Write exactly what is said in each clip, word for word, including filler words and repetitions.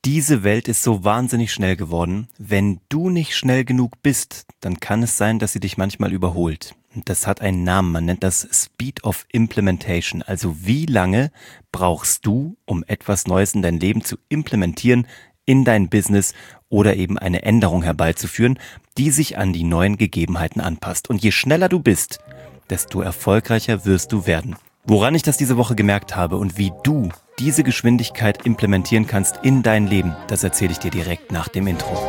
Diese Welt ist so wahnsinnig schnell geworden. Wenn du nicht schnell genug bist, dann kann es sein, dass sie dich manchmal überholt. Und das hat einen Namen, man nennt das Speed of Implementation. Also wie lange brauchst du, um etwas Neues in dein Leben zu implementieren, in dein Business oder eben eine Änderung herbeizuführen, die sich an die neuen Gegebenheiten anpasst. Und je schneller du bist, desto erfolgreicher wirst du werden. Woran ich das diese Woche gemerkt habe und wie du diese Geschwindigkeit implementieren kannst in dein Leben, das erzähle ich dir direkt nach dem Intro.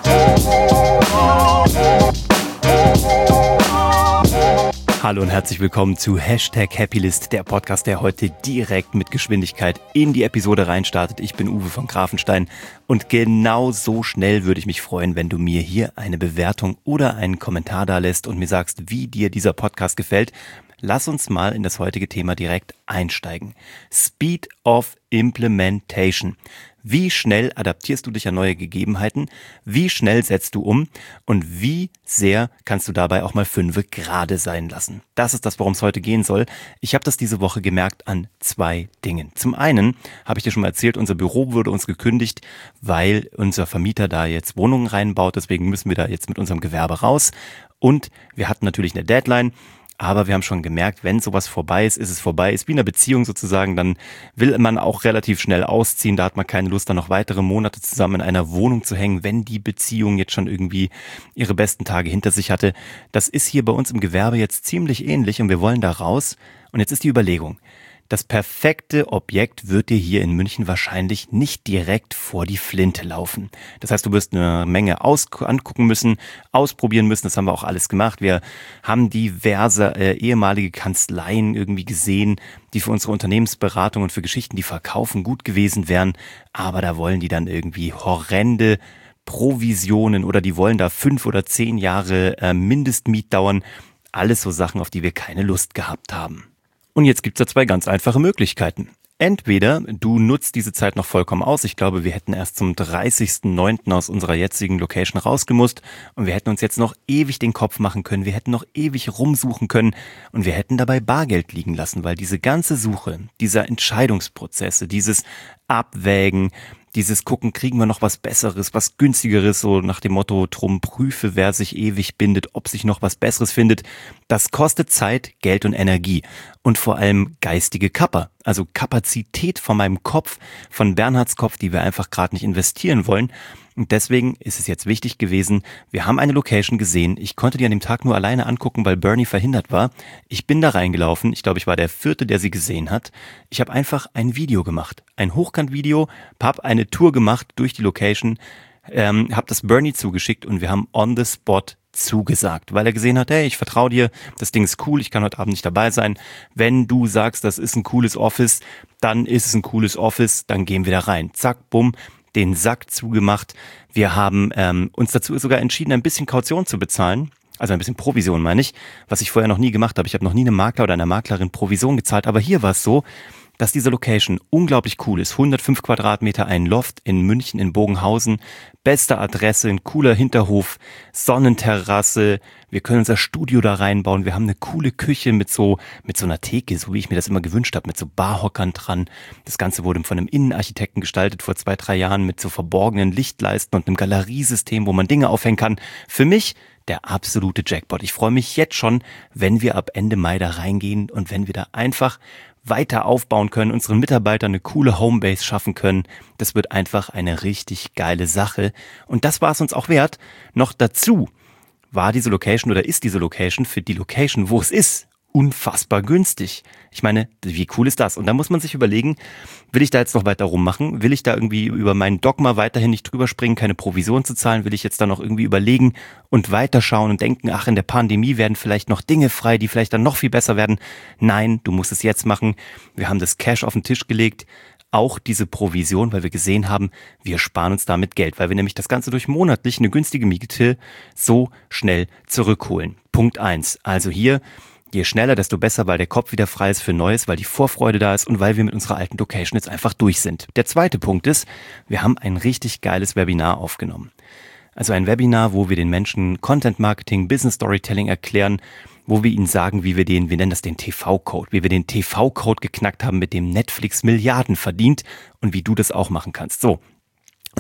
Hallo und herzlich willkommen zu Hashtag Happylist, der Podcast, der heute direkt mit Geschwindigkeit in die Episode reinstartet. Ich bin Uwe von Grafenstein und genau so schnell würde ich mich freuen, wenn du mir hier eine Bewertung oder einen Kommentar da lässt und mir sagst, wie dir dieser Podcast gefällt. Lass uns mal in das heutige Thema direkt einsteigen. Speed of Implementation. Wie schnell adaptierst du dich an neue Gegebenheiten? Wie schnell setzt du um? Und wie sehr kannst du dabei auch mal fünfe gerade sein lassen? Das ist das, worum es heute gehen soll. Ich habe das diese Woche gemerkt an zwei Dingen. Zum einen habe ich dir schon mal erzählt, unser Büro wurde uns gekündigt, weil unser Vermieter da jetzt Wohnungen reinbaut. Deswegen müssen wir da jetzt mit unserem Gewerbe raus. Und wir hatten natürlich eine Deadline. Aber wir haben schon gemerkt, wenn sowas vorbei ist, ist es vorbei. Ist wie in einer Beziehung sozusagen, dann will man auch relativ schnell ausziehen. Da hat man keine Lust, dann noch weitere Monate zusammen in einer Wohnung zu hängen, wenn die Beziehung jetzt schon irgendwie ihre besten Tage hinter sich hatte. Das ist hier bei uns im Gewerbe jetzt ziemlich ähnlich und wir wollen da raus. Und jetzt ist die Überlegung. Das perfekte Objekt wird dir hier in München wahrscheinlich nicht direkt vor die Flinte laufen. Das heißt, du wirst eine Menge aus- angucken müssen, ausprobieren müssen. Das haben wir auch alles gemacht. Wir haben diverse äh, ehemalige Kanzleien irgendwie gesehen, die für unsere Unternehmensberatung und für Geschichten, die verkaufen, gut gewesen wären. Aber da wollen die dann irgendwie horrende Provisionen oder die wollen da fünf oder zehn Jahre äh, Mindestmietdauern. Alles so Sachen, auf die wir keine Lust gehabt haben. Und jetzt gibt's da zwei ganz einfache Möglichkeiten. Entweder du nutzt diese Zeit noch vollkommen aus. Ich glaube, wir hätten erst zum dreißigsten neunten aus unserer jetzigen Location rausgemusst und wir hätten uns jetzt noch ewig den Kopf machen können. Wir hätten noch ewig rumsuchen können und wir hätten dabei Bargeld liegen lassen, weil diese ganze Suche, dieser Entscheidungsprozesse, dieses Abwägen, dieses Gucken, kriegen wir noch was Besseres, was Günstigeres, so nach dem Motto, drum prüfe, wer sich ewig bindet, ob sich noch was Besseres findet. Das kostet Zeit, Geld und Energie und vor allem geistige Kappa, also Kapazität von meinem Kopf, von Bernhards Kopf, die wir einfach gerade nicht investieren wollen. Und deswegen ist es jetzt wichtig gewesen, wir haben eine Location gesehen. Ich konnte die an dem Tag nur alleine angucken, weil Bernie verhindert war. Ich bin da reingelaufen. Ich glaube, ich war der Vierte, der sie gesehen hat. Ich habe einfach ein Video gemacht. Ein Hochkant-Video, habe eine Tour gemacht durch die Location, ähm, habe das Bernie zugeschickt und wir haben on the spot zugesagt, weil er gesehen hat, hey, ich vertraue dir, das Ding ist cool, ich kann heute Abend nicht dabei sein. Wenn du sagst, das ist ein cooles Office, dann ist es ein cooles Office, dann gehen wir da rein. Zack, bumm. Den Sack zugemacht. Wir haben ähm, uns dazu sogar entschieden, ein bisschen Kaution zu bezahlen. Also ein bisschen Provision, meine ich, was ich vorher noch nie gemacht habe. Ich habe noch nie einem Makler oder einer Maklerin Provision gezahlt. Aber hier war es so, dass diese Location unglaublich cool ist. hundertfünf Quadratmeter, ein Loft in München, in Bogenhausen. Beste Adresse, ein cooler Hinterhof, Sonnenterrasse. Wir können unser Studio da reinbauen. Wir haben eine coole Küche mit so mit so einer Theke, so wie ich mir das immer gewünscht habe, mit so Barhockern dran. Das Ganze wurde von einem Innenarchitekten gestaltet vor zwei, drei Jahren mit so verborgenen Lichtleisten und einem Galeriesystem, wo man Dinge aufhängen kann. Für mich der absolute Jackpot. Ich freue mich jetzt schon, wenn wir ab Ende Mai da reingehen und wenn wir da einfach weiter aufbauen können, unseren Mitarbeitern eine coole Homebase schaffen können. Das wird einfach eine richtig geile Sache. Und das war es uns auch wert. Noch dazu war diese Location oder ist diese Location für die Location, wo es ist, unfassbar günstig. Ich meine, wie cool ist das? Und da muss man sich überlegen, will ich da jetzt noch weiter rummachen? Will ich da irgendwie über meinen Dogma weiterhin nicht drüber springen, keine Provision zu zahlen? Will ich jetzt da noch irgendwie überlegen und weiterschauen und denken, ach, in der Pandemie werden vielleicht noch Dinge frei, die vielleicht dann noch viel besser werden? Nein, du musst es jetzt machen. Wir haben das Cash auf den Tisch gelegt. Auch diese Provision, weil wir gesehen haben, wir sparen uns damit Geld, weil wir nämlich das Ganze durch monatlich eine günstige Miete so schnell zurückholen. Punkt eins. Also hier, je schneller, desto besser, weil der Kopf wieder frei ist für Neues, weil die Vorfreude da ist und weil wir mit unserer alten Location jetzt einfach durch sind. Der zweite Punkt ist, wir haben ein richtig geiles Webinar aufgenommen. Also ein Webinar, wo wir den Menschen Content Marketing, Business Storytelling erklären, wo wir ihnen sagen, wie wir den, wir nennen das den T V-Code, wie wir den T V-Code geknackt haben, mit dem Netflix Milliarden verdient und wie du das auch machen kannst. So,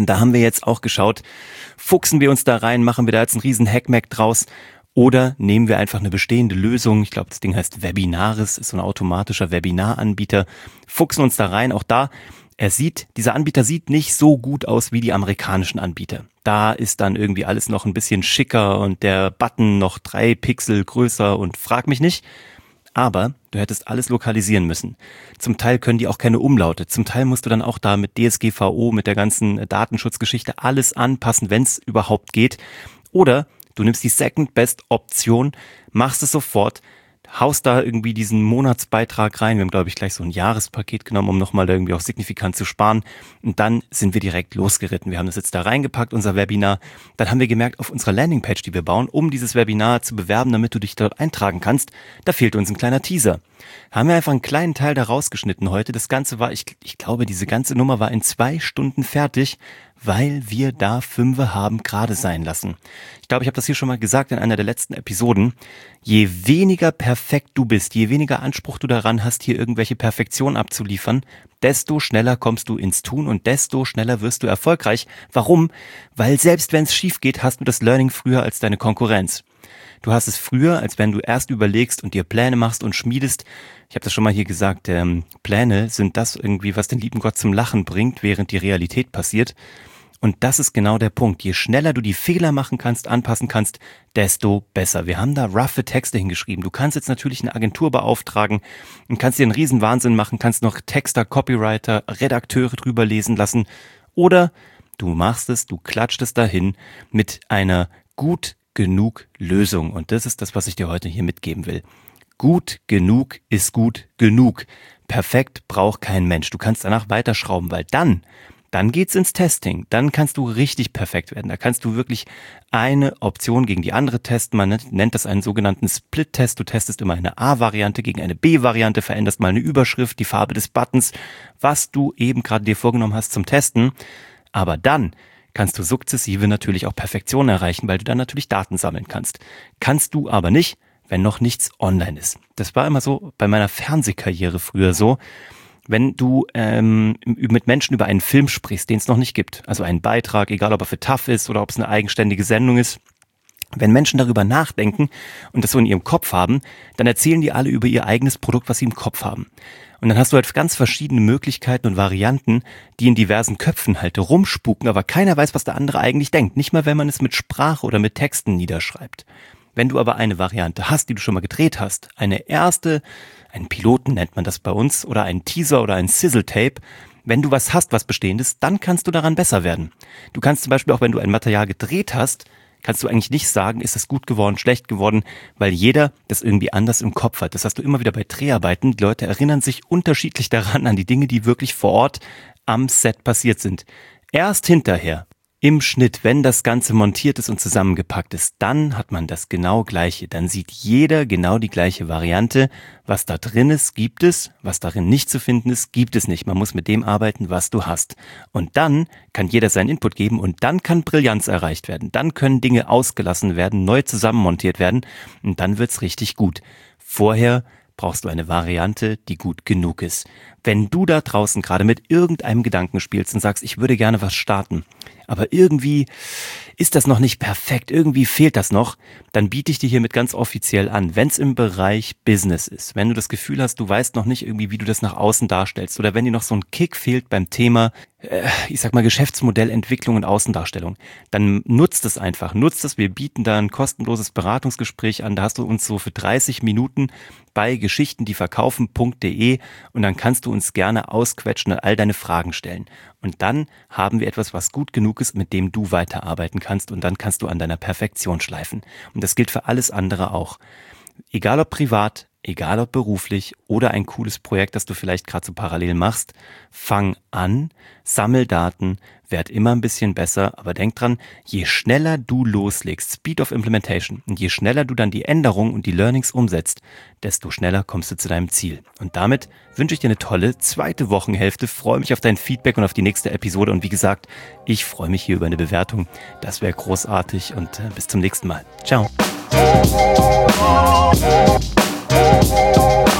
Und da haben wir jetzt auch geschaut, fuchsen wir uns da rein, machen wir da jetzt einen riesen Hackmack draus oder nehmen wir einfach eine bestehende Lösung, ich glaube das Ding heißt Webinaris, ist so ein automatischer Webinaranbieter, fuchsen uns da rein, auch da, er sieht, dieser Anbieter sieht nicht so gut aus wie die amerikanischen Anbieter. Da ist dann irgendwie alles noch ein bisschen schicker und der Button noch drei Pixel größer und frag mich nicht. Aber du hättest alles lokalisieren müssen. Zum Teil können die auch keine Umlaute. Zum Teil musst du dann auch da mit D S G V O, mit der ganzen Datenschutzgeschichte alles anpassen, wenn es überhaupt geht. Oder du nimmst die Second Best Option, machst es sofort, haust da irgendwie diesen Monatsbeitrag rein. Wir haben, glaube ich, gleich so ein Jahrespaket genommen, um nochmal da irgendwie auch signifikant zu sparen. Und dann sind wir direkt losgeritten. Wir haben das jetzt da reingepackt, unser Webinar. Dann haben wir gemerkt, auf unserer Landingpage, die wir bauen, um dieses Webinar zu bewerben, damit du dich dort eintragen kannst, da fehlt uns ein kleiner Teaser. Haben wir einfach einen kleinen Teil da rausgeschnitten heute. Das Ganze war, ich, ich glaube, diese ganze Nummer war in zwei Stunden fertig, weil wir da Fünfe haben gerade sein lassen. Ich glaube, ich habe das hier schon mal gesagt in einer der letzten Episoden. Je weniger perfekt du bist, je weniger Anspruch du daran hast, hier irgendwelche Perfektion abzuliefern, desto schneller kommst du ins Tun und desto schneller wirst du erfolgreich. Warum? Weil selbst wenn es schief geht, hast du das Learning früher als deine Konkurrenz. Du hast es früher, als wenn du erst überlegst und dir Pläne machst und schmiedest. Ich habe das schon mal hier gesagt, ähm, Pläne sind das irgendwie, was den lieben Gott zum Lachen bringt, während die Realität passiert. Und das ist genau der Punkt. Je schneller du die Fehler machen kannst, anpassen kannst, desto besser. Wir haben da roughe Texte hingeschrieben. Du kannst jetzt natürlich eine Agentur beauftragen und kannst dir einen riesen Wahnsinn machen, kannst noch Texter, Copywriter, Redakteure drüber lesen lassen. Oder du machst es, du klatscht es dahin mit einer gut genug Lösung. Und das ist das, was ich dir heute hier mitgeben will. Gut genug ist gut genug. Perfekt braucht kein Mensch. Du kannst danach weiterschrauben, weil dann Dann geht's ins Testing. Dann kannst du richtig perfekt werden. Da kannst du wirklich eine Option gegen die andere testen. Man nennt das einen sogenannten Split-Test. Du testest immer eine A-Variante gegen eine B-Variante, veränderst mal eine Überschrift, die Farbe des Buttons, was du eben gerade dir vorgenommen hast zum Testen. Aber dann kannst du sukzessive natürlich auch Perfektion erreichen, weil du dann natürlich Daten sammeln kannst. Kannst du aber nicht, wenn noch nichts online ist. Das war immer so bei meiner Fernsehkarriere früher so. Wenn du ähm, mit Menschen über einen Film sprichst, den es noch nicht gibt, also einen Beitrag, egal ob er für T A F ist oder ob es eine eigenständige Sendung ist, wenn Menschen darüber nachdenken und das so in ihrem Kopf haben, dann erzählen die alle über ihr eigenes Produkt, was sie im Kopf haben. Und dann hast du halt ganz verschiedene Möglichkeiten und Varianten, die in diversen Köpfen halt rumspuken, aber keiner weiß, was der andere eigentlich denkt. Nicht mal, wenn man es mit Sprache oder mit Texten niederschreibt. Wenn du aber eine Variante hast, die du schon mal gedreht hast, eine erste, einen Piloten nennt man das bei uns, oder einen Teaser oder ein Sizzle-Tape, wenn du was hast, was Bestehendes, dann kannst du daran besser werden. Du kannst zum Beispiel auch, wenn du ein Material gedreht hast, kannst du eigentlich nicht sagen, ist es gut geworden, schlecht geworden, weil jeder das irgendwie anders im Kopf hat. Das hast du immer wieder bei Dreharbeiten. Die Leute erinnern sich unterschiedlich daran, an die Dinge, die wirklich vor Ort am Set passiert sind. Erst hinterher, im Schnitt, wenn das Ganze montiert ist und zusammengepackt ist, dann hat man das genau Gleiche. Dann sieht jeder genau die gleiche Variante. Was da drin ist, gibt es. Was darin nicht zu finden ist, gibt es nicht. Man muss mit dem arbeiten, was du hast. Und dann kann jeder seinen Input geben und dann kann Brillanz erreicht werden. Dann können Dinge ausgelassen werden, neu zusammenmontiert werden und dann wird's richtig gut. Vorher brauchst du eine Variante, die gut genug ist. Wenn du da draußen gerade mit irgendeinem Gedanken spielst und sagst, ich würde gerne was starten, aber irgendwie ist das noch nicht perfekt, irgendwie fehlt das noch, dann biete ich dir hiermit ganz offiziell an, wenn es im Bereich Business ist, wenn du das Gefühl hast, du weißt noch nicht irgendwie, wie du das nach außen darstellst oder wenn dir noch so ein Kick fehlt beim Thema, äh, ich sag mal Geschäftsmodellentwicklung und Außendarstellung, dann nutzt es einfach, nutzt es, wir bieten da ein kostenloses Beratungsgespräch an, da hast du uns so für dreißig Minuten bei geschichten die verkaufen punkt de und dann kannst du uns gerne ausquetschen und all deine Fragen stellen. Und dann haben wir etwas, was gut genug ist, mit dem du weiterarbeiten kannst und dann kannst du an deiner Perfektion schleifen. Und das gilt für alles andere auch. Egal ob privat, egal ob beruflich oder ein cooles Projekt, das du vielleicht gerade so parallel machst, fang an, sammel Daten, werd immer ein bisschen besser, aber denk dran, je schneller du loslegst, Speed of Implementation, und je schneller du dann die Änderungen und die Learnings umsetzt, desto schneller kommst du zu deinem Ziel. Und damit wünsche ich dir eine tolle zweite Wochenhälfte, freue mich auf dein Feedback und auf die nächste Episode und wie gesagt, ich freue mich hier über eine Bewertung, das wäre großartig und äh, bis zum nächsten Mal. Ciao.